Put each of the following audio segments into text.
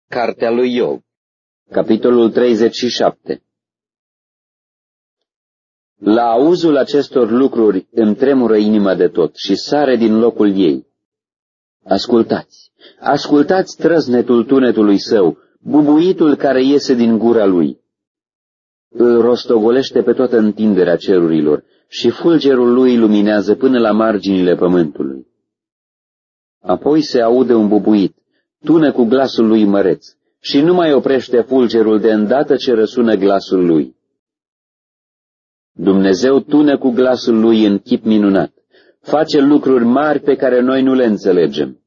Cartea lui Iov, capitolul 37. La auzul acestor lucruri îmi tremură inima de tot și sare din locul ei. Ascultați, ascultați trăznetul tunetului său, bubuitul care iese din gura lui. Îl rostogolește pe toată întinderea cerurilor și fulgerul lui luminează până la marginile pământului. Apoi se aude un bubuit, tună cu glasul lui măreț și nu mai oprește fulgerul de îndată ce răsună glasul lui. Dumnezeu tună cu glasul lui în chip minunat, face lucruri mari pe care noi nu le înțelegem.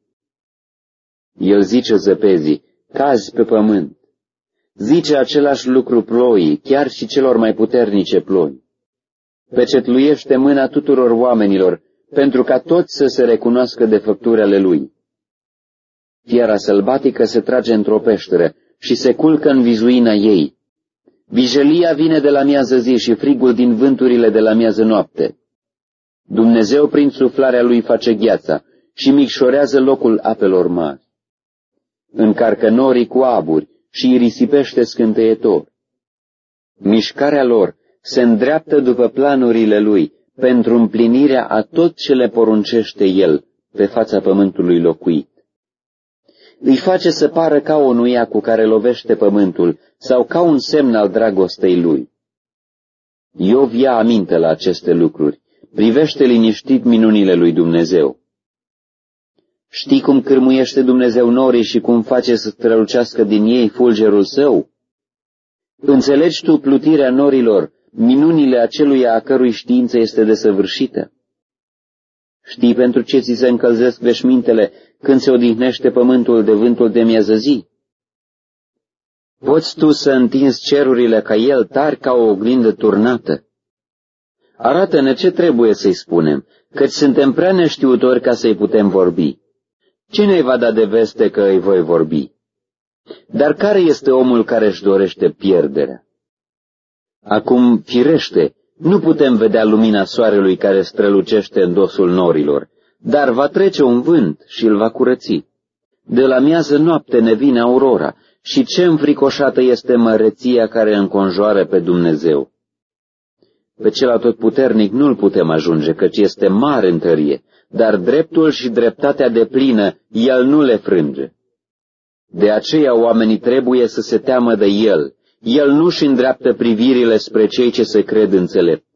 El zice zăpezii, cazi pe pământ. Zice același lucru ploii, chiar și celor mai puternice ploi. Pecetluiește mâna tuturor oamenilor, pentru ca toți să se recunoască de făpturi ale lui. Fiara sălbatică se trage într-o peșteră și se culcă în vizuina ei. Vijelia vine de la miază zi și frigul din vânturile de la miază noapte. Dumnezeu prin suflarea lui face gheața și micșorează locul apelor mari. Încarcă norii cu aburi și îi risipește scânteietor. Mișcarea lor se îndreaptă după planurile lui pentru împlinirea a tot ce le poruncește el pe fața pământului locuit. Îi face să pară ca o nuia cu care lovește pământul sau ca un semn al dragostei lui. Iov ia aminte la aceste lucruri, privește liniștit minunile lui Dumnezeu. Știi cum cârmuiește Dumnezeu norii și cum face să strălucească din ei fulgerul său? Înțelegi tu plutirea norilor, minunile aceluia a cărui știință este desăvârșită? Știi pentru ce ți se încălzesc veșmintele când se odihnește pământul de vântul de miază zi? Poți tu să întinzi cerurile ca el, tari ca o oglindă turnată? Arată-ne ce trebuie să-i spunem, căci suntem prea neștiutori ca să-i putem vorbi. Cine îi va da de veste că îi voi vorbi? Dar care este omul care își dorește pierderea? Acum, firește, nu putem vedea lumina soarelui care strălucește în dosul norilor, dar va trece un vânt și îl va curăți. De la miază noapte ne vine aurora și ce înfricoșată este măreția care înconjoară pe Dumnezeu. Pe cel atotputernic nu-l putem ajunge, căci este mare în tărie, dar dreptul și dreptatea deplină el nu le frânge. De aceea oamenii trebuie să se teamă de el nu-și îndreaptă privirile spre cei ce se cred înțelepți.